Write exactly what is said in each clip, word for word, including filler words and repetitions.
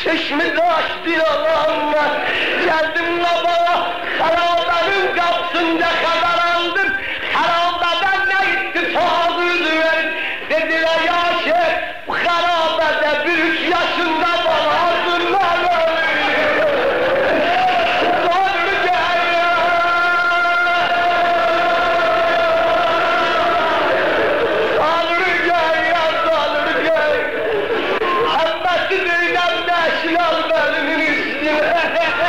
çeşmi taştı yalanlar. Geldim labağa, harabenin kapsında kazarandım. Harabeden ne gitti sağduydu verin. Dediler ya şey, bu harabede bir üç yaşında bana hazırlar ölüyor. Doğru gel. Doğru gel ya, doğru gel. Hemmeti düğünem neşlal benim üstüme.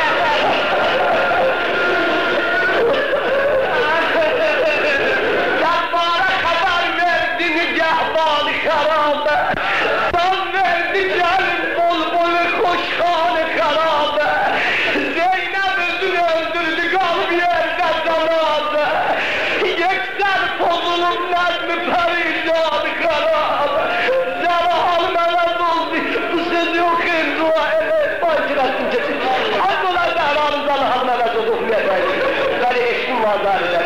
Gahbara kadar verdi nigahbanı harabe. Tam verdi gelin bol bolu koşkanı harabe. Zeynep özünü öldürdü kalb yerde zanabe. Yekser pozulun nezmi perişanı harabe. Zerahal melez oldu, bu sözü okuyun dua evet. Başırasın kesin. Az olan zerahınızdan hal melez oldu okumayacağım. Beni eşim vazar eder.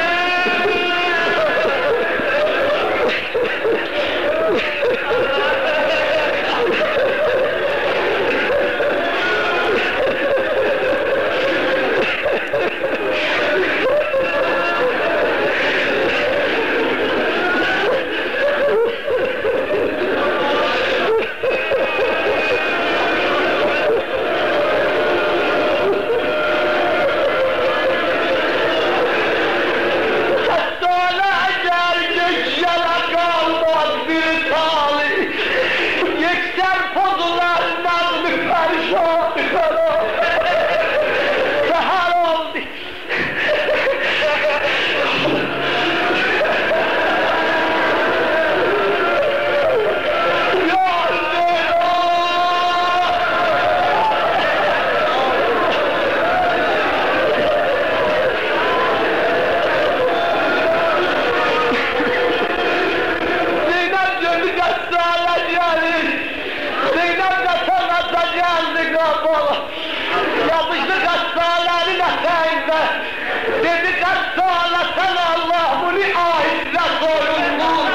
Yapıştık hastaların eteğinde. Dedik hastalasan Allah bunu ahizle soyundu.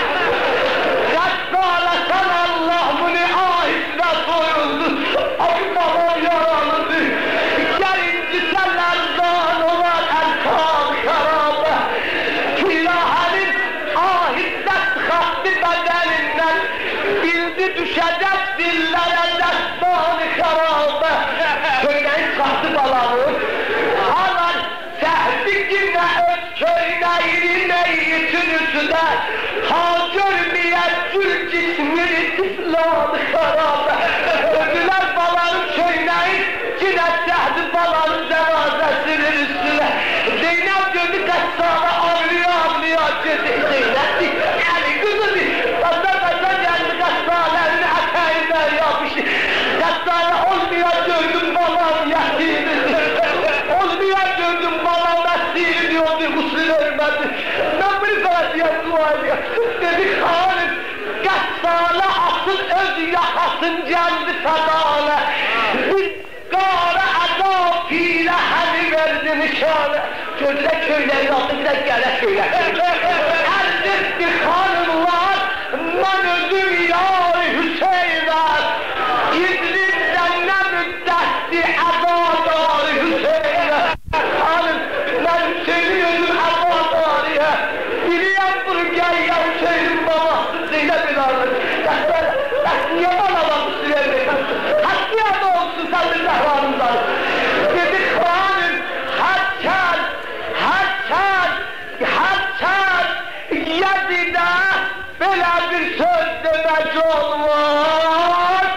Hastalasan Allah bunu ahizle soyundu. Abi babam yaralıdı. Gelinci senlerden olan erkan harabe. Kilahenin ahizle sıkattı bedeninden. Bildi düşecek dillere destanı harabe. Köyden kalktı balanı, halan sehbikine öz köylerini meyitini de ha görmeyen tül cismini tiflanı harabe. Ödüler balanın köyleyin, yine sehbi balanın cenazesinin üstüne. Zeynep gördü kaçsana ağlıyor ağlıyor dedi. Zeynep yani kızı bir kaçsa kaçsa geldi kaçsalarını eteğinden yapıştı. Kaçsana olmuyor gördüm babam yatıydı. Olmuyor gördüm babam yatıydı diyordu usul ölmedi. Ben bunu sana diye dua ediyor. Dedik hanım kaçsana asıl öz yakasın geldi sadağına. Bir kâre ada pile hani verdi nişane. Gözle köyleri atı bir de gele söyle. Elbette hanımlar ben özüm yâri Hüseyin'ler. İzlinden ne müddetli azadâri Hüseyin'ler. Hanım ben seviyorum azadâriye. Biliyorum bunu gel ya Hüseyin'in babası Zeynep'in ağrı. Ben niye bana bakı süremiyorsun? Hakkıya da olsun sen bir zahranımdan. Dedik hanım haçan, haçan, haçan. Yazıda böyle bir söz demek olmaz.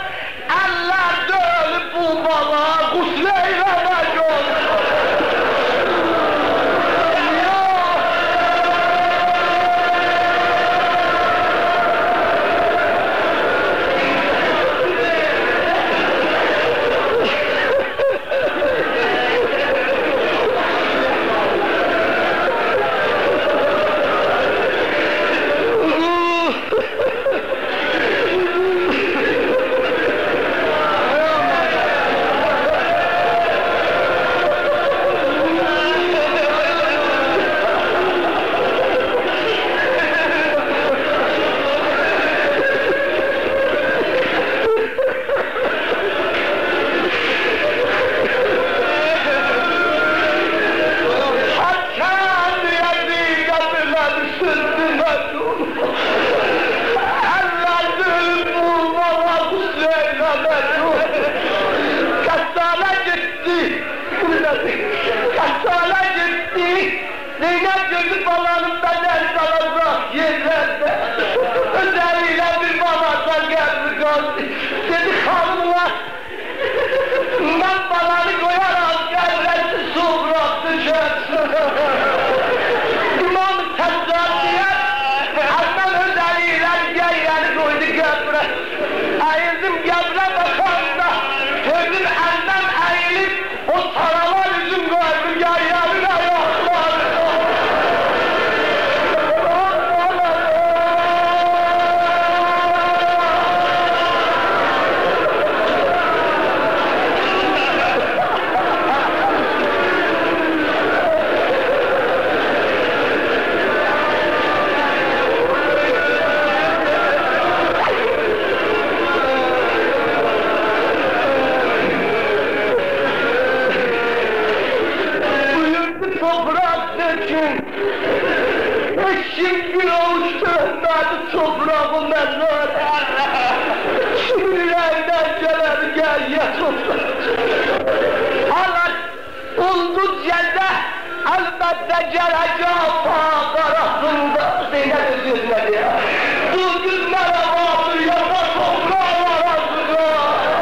Eşim bir avuç dönmedi toprağı mezar. Kimin yüreğinden gelir gel yat otur. Allah oldu celde elbette geleceğim bağlar arasında. Zeynep özür dilerim ya. Bu günlere vardır yata toprağı arasında.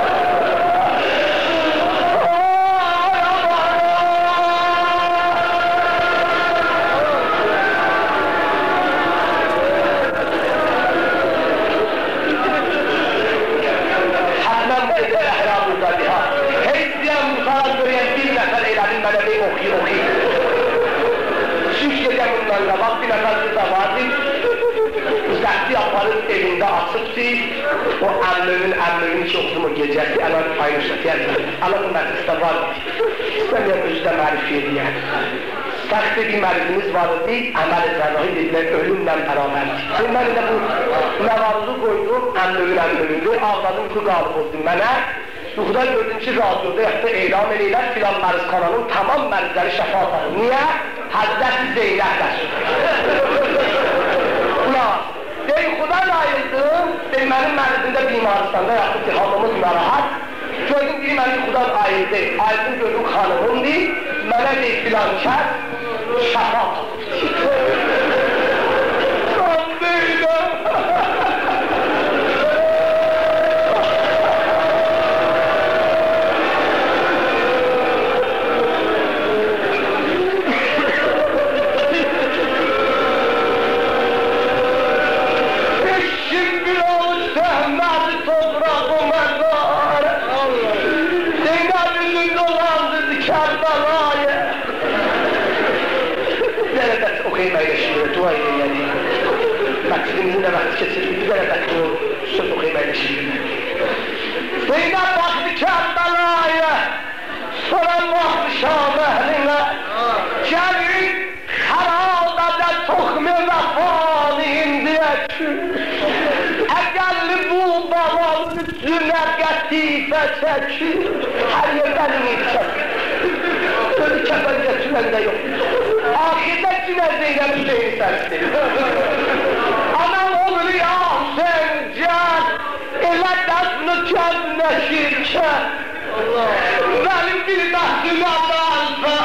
Okuy okuy. Süş gece bunlarla bak bir nefesi de vardı. Zəhti yaparın evinde asıptı. O əmlinin əmlinin çoxlumu gecəsi əmən paylaşır. Allah bu məclisdə vardı. İstəməyəm özdə mərif ediyəm. Səxt bir mərifimiz vardı. Əməl-i cərrahi dedilə ölümlə bərabərdir. Mən də bu məvarızı qoydum. Əmlinin əmlinin ağladım ki qalıb oldu mənə. Yuxuda gördüm ki, radyoda yaxda eylem eləyilər filan mərizxananın tamam mərizləri şəfaat alır. Niyə? Həzrəti Zeynəblər. Ulan, dey xudan ayıldım, dey mənim mərizimdə bimaristanda yaxdı ki, halımız narahat. Gördüm biri mənim xudan ayıldı, ayıldım gördüm xanımımdır, mənə dey filan kəs şəfaat alır. Son deyiləm. Dua edin. Maksimum ne vakit geçirdi, bir kere de o söz okuyamayla şimdi. Zeynep baktı Kerbela'ya, soran vakti Şam ehline, gelin herhalde de tohme vefanı indiye eğer bu babanın üstüne katife çekir, her yerden inecek. Böyle kefen getiren de yok. Ahirde yine Zeynep Hüseyin sensin. Anam olur ya sen can, ele dasını kendleşirken, benim bir nasıl Allah'ınsa,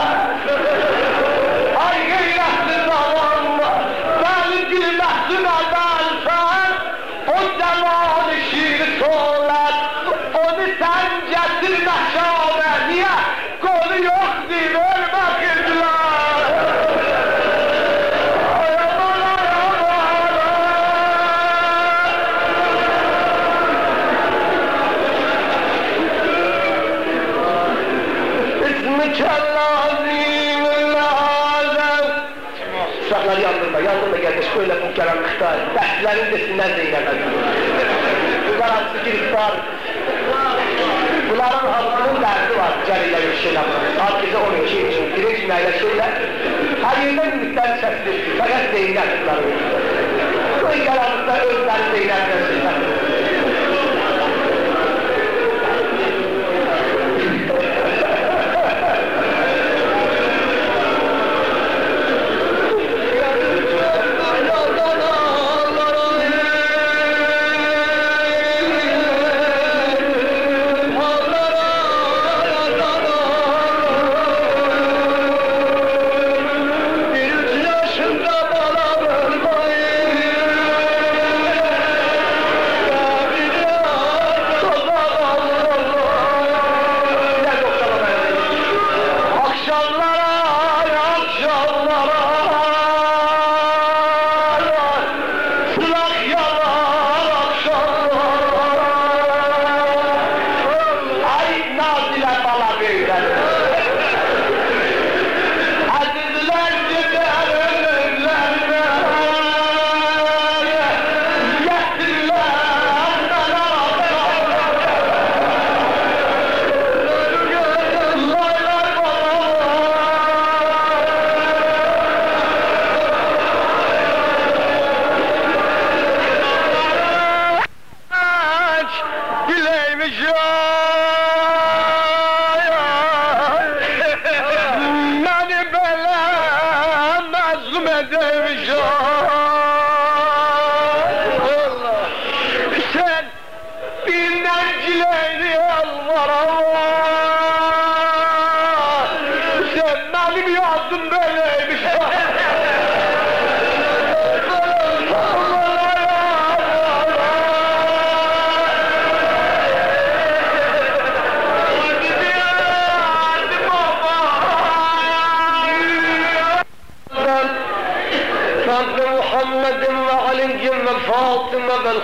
ay gayretli zamanla, benim bir nasıl Allah'ınsa, o zamanı şiir soğlar, onu sen getirme şahane, niye? Kolu yok diye vermek izler. Uşaqları yandırma, yandırma gəlmiş, böyle bu qaranlıqda, dərslərin desinlər Zeynəbə. Bunlar hamısı giriftar. Bunların hamısının dərdi var, gəlirlər bir şeylər. Artıqca on iki için, birinci məyləşirlər. Hər yerdən ümitləri çəkdir, fəqət Zeynəb bunları. Bu qaranlıqda özləri Zeynəb desinlər.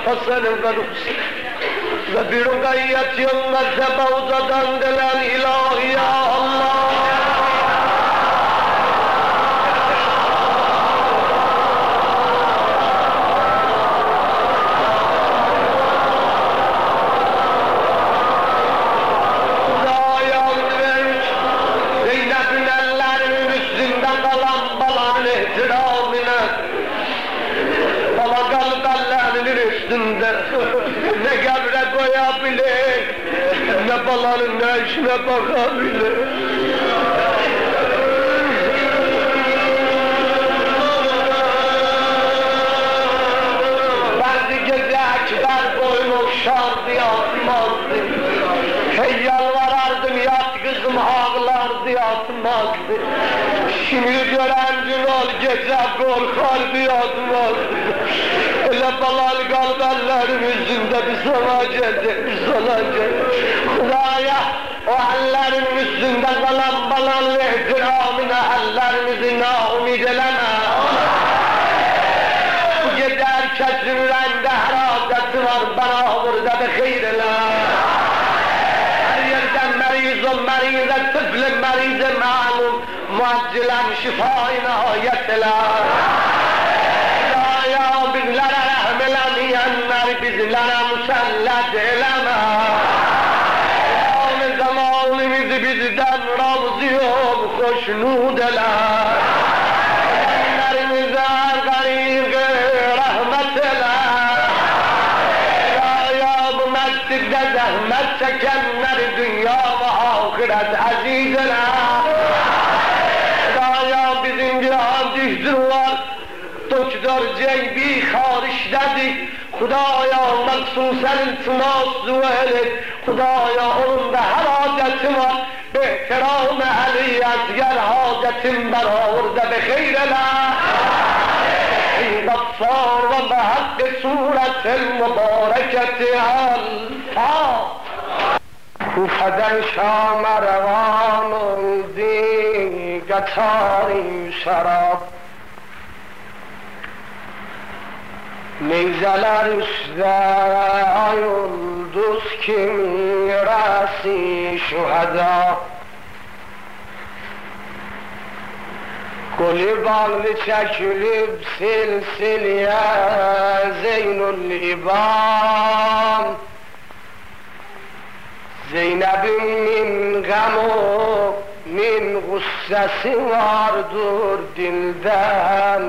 الحسن والحسين وبرقية وسبوزة دل الإله يا الله ne kabre koyabilir, ne balanın ne işine bakabilir. Bazı gece açlar boynu şardı yatmazdı. Hey yalvarardım yat kızım ağlardı yatmazdı. Şimdi gören gün ol gece korkardı yatmazdı. Öyle balal kalbenlerin yüzünde bir sana gelecek, bir sana gelecek. Hudaya o ellerin üstünde kalan balal ve ihtiramine ellerimizi naumid eleme. Bu gece herkesin yüreğinde haradeti var, bana burada bir hayır ele. Her yerden meriz ol, merize tıflı, merize malum, muaccilen şifai nihayet ele. Bizlere musallat eyleme. Zamanı zamanımızı bizden razı ol, hoşnut eyle. Erenlerimize gariq rahmet eyle. Ya ya bu mescidde zahmet çekenleri dünya ve ahiret aziz eyle. Ya ya bizim cihan düştür var, doktor ceybi harişledik. Hudaya maksusen iltimas duel et. Hudaya onun da her haceti var. Behterâme aliyet gel hacetin beraber de biheyr ele. Ey gaffar ve behakkı suretil mübareketi al-Fâh. Kufeden Şam'a revan oldu gatari şarap. Neyzeler üstte ay yıldız kimi rasi şuhada. Kolu bağlı çekilip silsileye Zeynul İbam. Zeynep'in min gamı min gussesi vardır dilden.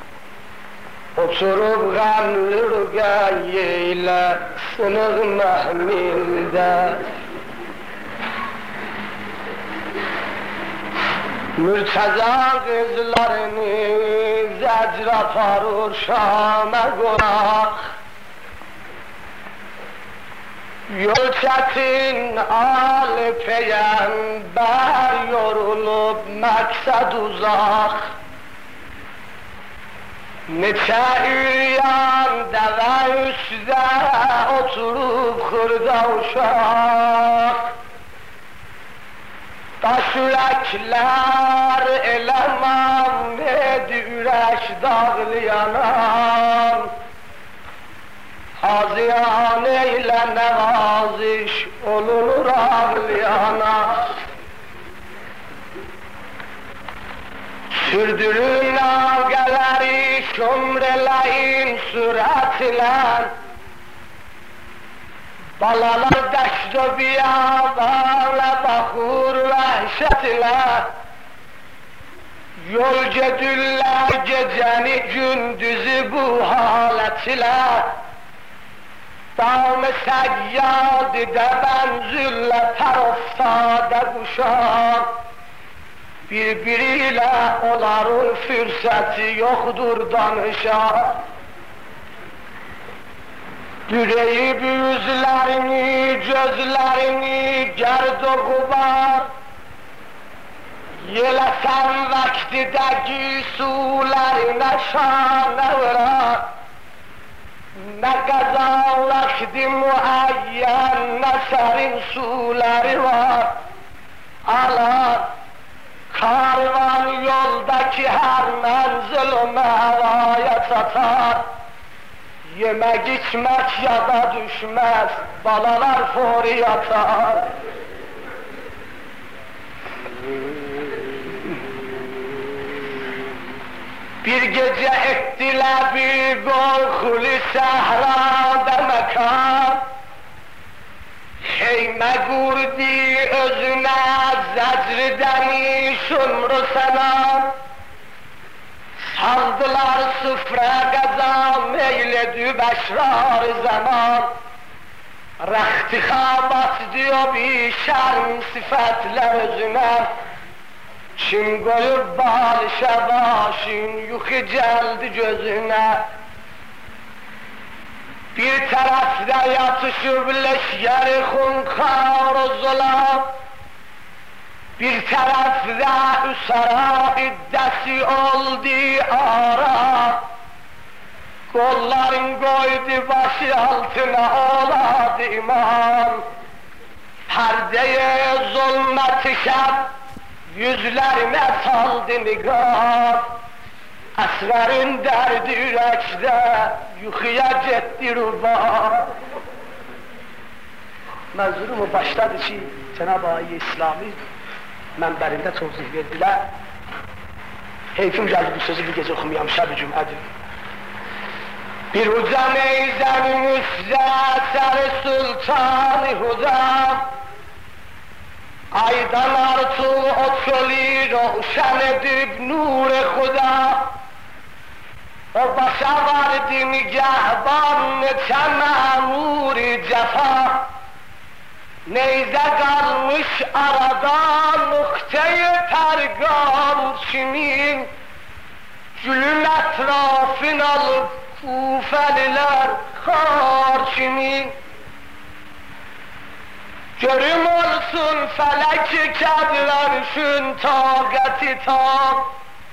Oturup gamlı rügayeyle sınır mahmilde. Mürteza kızlarını zecra farur Şam'a konak. Yol çetin al peygamber yorulup maksad uzak. Neçe üyan deve üstte oturup kırda uşak. Taş yürekler elemam dedi ürək dağlayanam. Haziyan eyle nevaziş olunur ağlayana. Sürdürün ağaları şömreleyin süratile. Balalar deşt-ı biyabanla bakır vəhşetiyle. Yol gedürlər gecəni gündüzü bu halət ile. Dam-ı səyyad-ı benzüllə tərəfsadə quşaq. Birbiriyle onların fürsəti yoxdur danışa. Düreyib üzlərini, gözlərini gərd o qubar. Yeləsən vaktidəki sulərinə şanə vırar. Nə qəzalıqdi müəyyən, nə sərin suləri var. Alar karvan yoldaki her menzil o mevaya satar. Yemek içmek yada düşmez, balalar fori yatar. Bir gece ettiler bir korkulu sahrada mekan. Heyme kurdi özüne zecrideni şumru selam. Saldılar sıfra gaza meyledü beşrar zaman. Rehti habat diyor bir şerm sıfatlar özüne. Kim koyup balışa başın yuhu geldi gözüne. Bir tarafta yatışıp leşyeri hunkar o zulam. Bir tarafta üsara iddesi oldu ara. Kolların koydu başı altına oladı iman. Perdeye zulmeti şab yüzlerine saldı nigar. Esrerin derdi yürekte yuhuya cetti ruba. Mevzurumu başladı ki Cenab-ı Hak İslami menberinde tozih verdiler. Heyfim geldi bu sözü bir gece okumayam şab-ı cüm'edir. Bir uca neyzenin üstüne ser sultan-ı huda. Aydan artı o çölü roşan edip nur-i Huda. O başa vardı nigahban neçe memur-i cefa. Neyze kalmış arada noktayı pergam kimin. Gülün etrafını alıp kufeliler kar kimin. Görüm olsun felek kedverşün taqeti tam.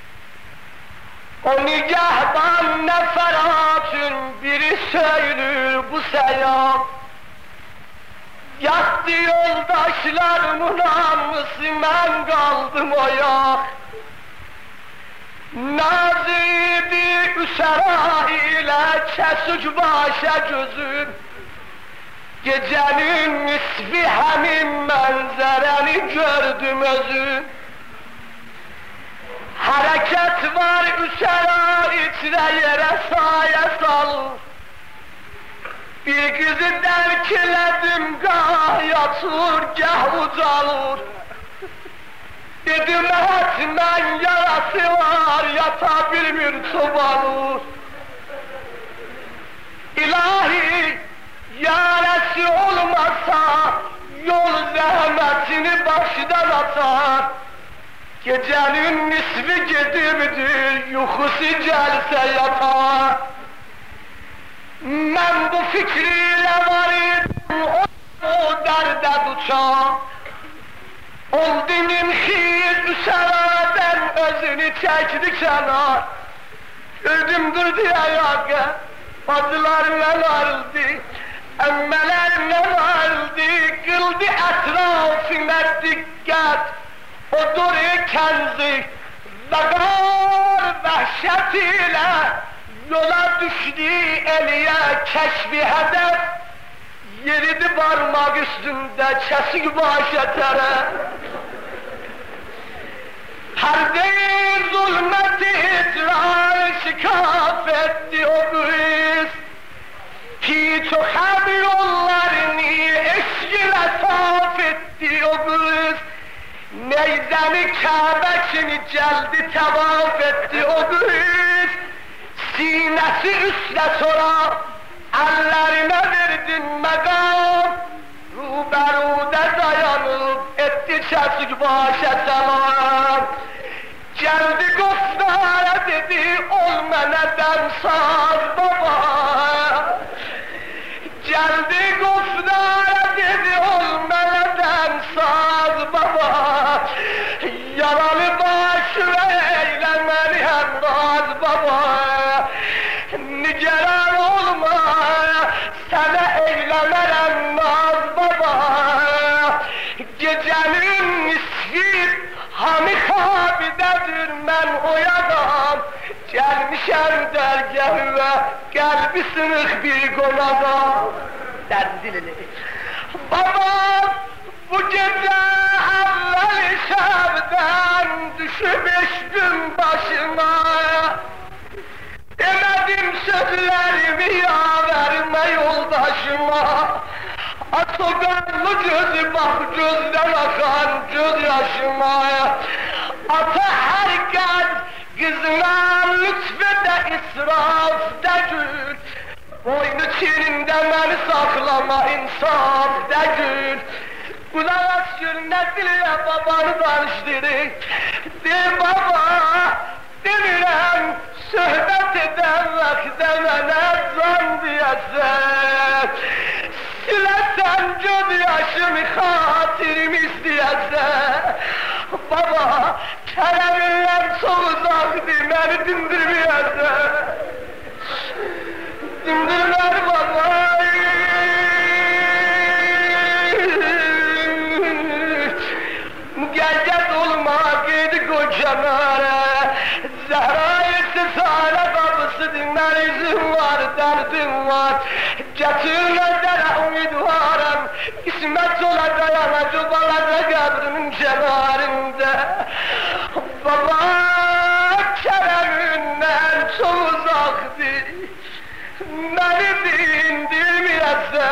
O nigahban neferatün biri söylür bu selam. Yattı yoldaşlarımın namısı ben kaldım o ya. Nazidi üsera ile kesük başa gözüm. Gecenin nisfi hemin manzareni gördüm özüm. Hareket var üsera içine yere saye sal. Bir kızı derkiledim gah yatır gah ucalır. Dedim etmen yarası var yata bilmir çobanır. İlahi yarası olmasa yol zahmetini baştan atar. Gecenin nisfi gedibdir yuhusu gelse yatar. Ben bu fikriyle varım o, o derde duçam. Oldum xir üseraden özünü çekdi kenar. Gördüm durdu ayağa, bacılarla varıldı, emmelerle varıldı, kıldı etrafına dikkat. O duru kenzi, zagar vahşet ile yola düştü eliye keşfi hedef. Yeridi parmak üstünde kesik başetere. Perde-i zulmeti idrar şikaf etti o kız. Hiç o hem yollarını eşkile saf etti o kız. Neyzemi Kabe'sini geldi tevaf etti o kız. Sinesi üstle sonra ellerine verdin mekam. Ruberude dayanıp etti kesik başa selam. Geldi Gosnara dedi ol meneden sağ baba. Geldi Gosnara dedi ol meneden sağ baba. Yaralı başı eylemeli hemraz baba. Nigeran olma sana eylemerem naz baba. Gecenin nisfi hami habidedir men o adam. Gelmişem dergâhıma kalbi sınık bir konada. Derdi dilini. Babam bu gece evvel şevden düşüp eştim başıma. Demedim sözlerimi yaverme yoldaşıma. At o kanlı gözü bak gözden akan göz yaşıma. Ata herkes kızına lütfede israf de gül. Boynu çirinde beni saklama insaf de gül. Kulak as gül ne dille babanı danıştırın. De baba demirem söhbet eden vakte bana zan diyesen. Silesen göz yaşımı hatırımı isteyesen. Baba keremler çok uzaktı beni dindirmeyesen. Dindirler baba. Gece dolmak idi kocamara. Zehra'yı sesale kapısı dinler izin var derdim var. Getirmezler umidvarım. İsmet ola dayanacak olacak kabrimin kenarında. Baba kereminden çok uzaktı. Beni dindirmeyesen.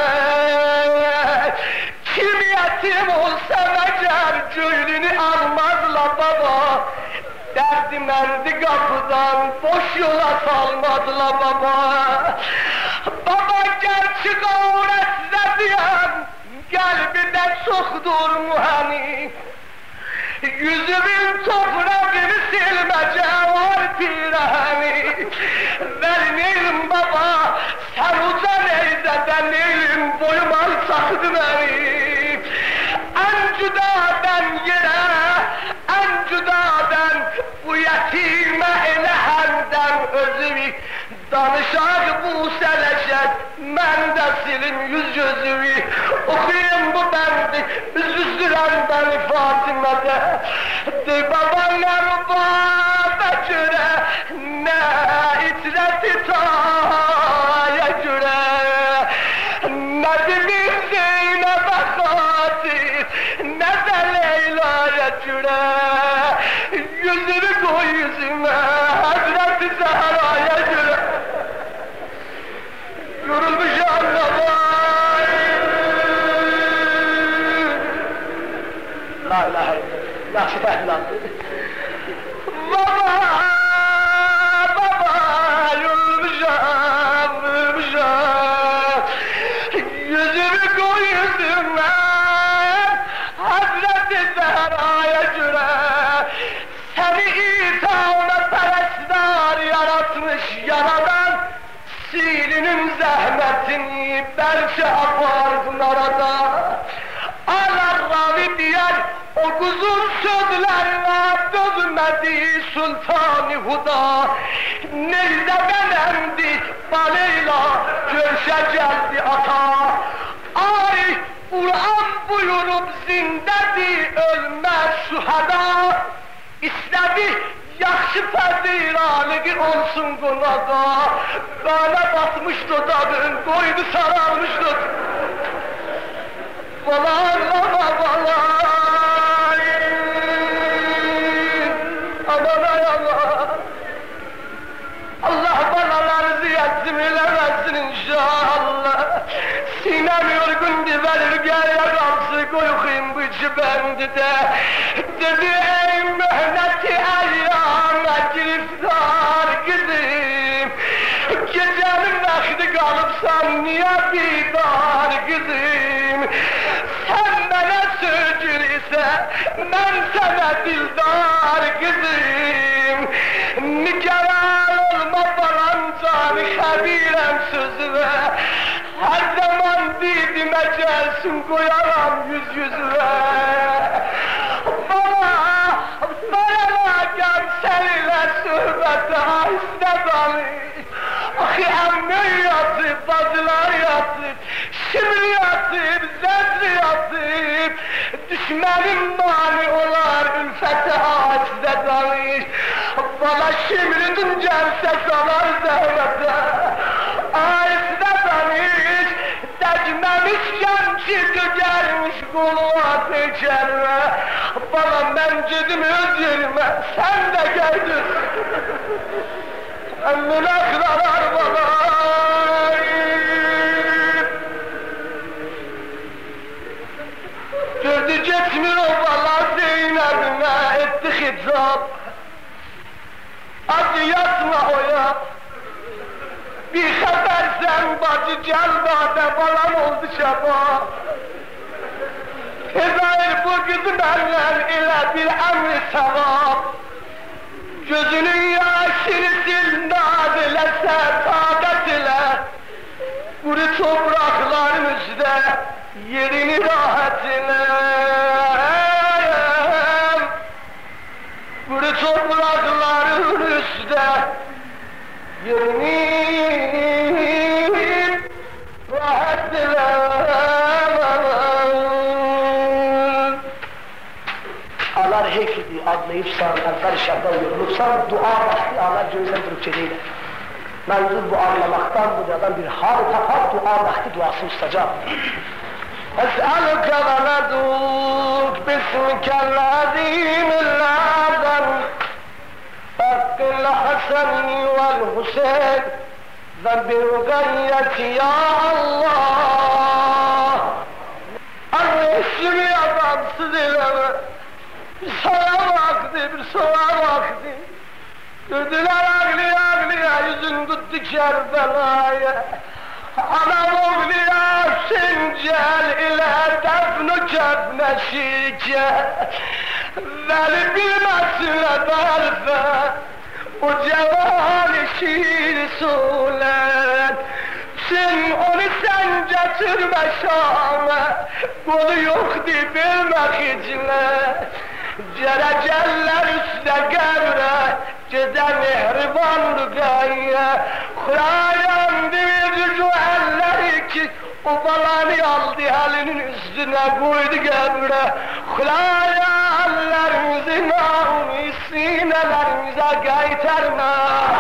Kim yetim olsa mecer gönlünü almazla baba. Derdim erdi kapıdan boş yola salmadılar baba. Baba gerçek avret diyen kalbinde çoktur muhani. Yüzümün toprağını silmece var pirani. Vermeyim baba sen uca neyzeden neyim boyum alçaktı beni. En cüdadan yere en cüdadan bu yetime ele hemden özümü. Danışak bu seleşet men de silin yüz gözümü. Okuyun bu bendi üzüldüren beni Fatime'de. De baban ne mübade göre ne itreti taya göre. Ne dilim Zeynep'e katil ne de Leyla'ya göre. Yüzünü koy yüzüme Hazreti Zehra'ya göre. Yorulmuş anlamay. La ilahe illallah. Yaxşı fəhmlandı. Baba, baba, yorulmuşam, yorulmuşam. Yüzümü koy yüzüme Hazreti Zehra'ya göre. Seni itağına perestler yaratmış yaradan. Silinin zahmetini belki apardın arada. Alar ravi diyen o kuzun sözlerine dözmedi Sultan-ı Huda. Nerede benemdi baleyla görüşe geldi ata. Ay Kur'an buyurup zindedir ölmez şuhada. İstedi yaxşı fəziranlığı olsun qonada. Qana batmış dodağın, qoydu sararmış dodağın. Valarlama valar. Aman ay aman. Allah balaları ziyadsim eləməsin inşallah. Sinem yorgun diverir gel yakamsı koyukayım bu cibendide. Dedi ey mühneti eyyama giriftar kızım. Gecenin vakti kalıpsan niye bidar kızım. Sen bana sözcül ise ben sana dildar kızım. Nigaran olma falan canı habirem sözüme. Her zaman didime gelsin koyaram yüz yüzüme. Bana, bana gel seninle sohbete ahiste dalış. Ahi emmi yatıp, bacılar yatıp, şimdi yatıp, zedri yatıp. Düşmenin mani olar ülfete ahiste dalış. Bana şimdi gelse salar zahmete. Ayısına danış, dəcməmişkən ki, gəlmiş qulvat içərmə. Balam, mən gedim öz yerimə, sən də gəldin. Əmmine kıralar balar. Gördü geçmir o balar Zeynep'ine etti hicab. Hadi yatma oya. Bir habersen bacı gel bade balam oldu şaba. Ezrail bu kızı benden ile bir emri sevap. Gözünün yaşını sil naz ilese takat ile. Kuru toprakların üstte yerini rahat ile. Kuru toprakların üstte yerini rahat ile. Ağlar hekidi adlayıpsan, azlar şartlar yorulursan, dua vakti ağlar gözden durup çedeyle. Mevzu bu anlamaktan bu dünyadan bir hal tapar, dua vakti duası ustajab. Es'aluke ve neduk bismikellezîmillâden Fakkil Hasan vel Hüseyin ve bilgayyeti ya Allah. Arreşimi adamsız ileme. Bir sana vakti, bir sana vakti. Gördüler ağlıya ağlıya yüzün tuttu Kerbela'ya. Anam oğluya Sencel ile defnu kefneşike. Veli bilmezsine berfe, o cevali şiir sulen. Sen onu sen getirme Şam'a, kolu yoktu bilmek içine. Cereceller üstte gevre, cede mihriban rügayye. Hurayan devirdi o elleri ki, o balanı aldı elinin üstüne koydu gevre. Huraya ellerimizi naumi sinelerimize gayterme.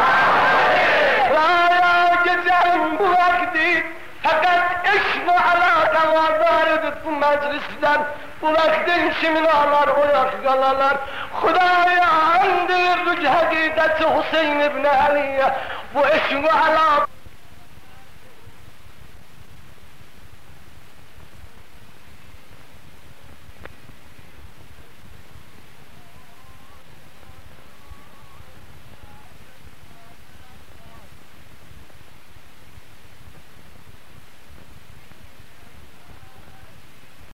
Huraya gecenin bu vakti, fakat eşk ve alaka vardarıdır bu meclisten. Bu vaktin şiminalar, o yakgalalar. Hudaya andirdik hakikati Hüseyin ibn Ali'ye. Bu eşk ve alaka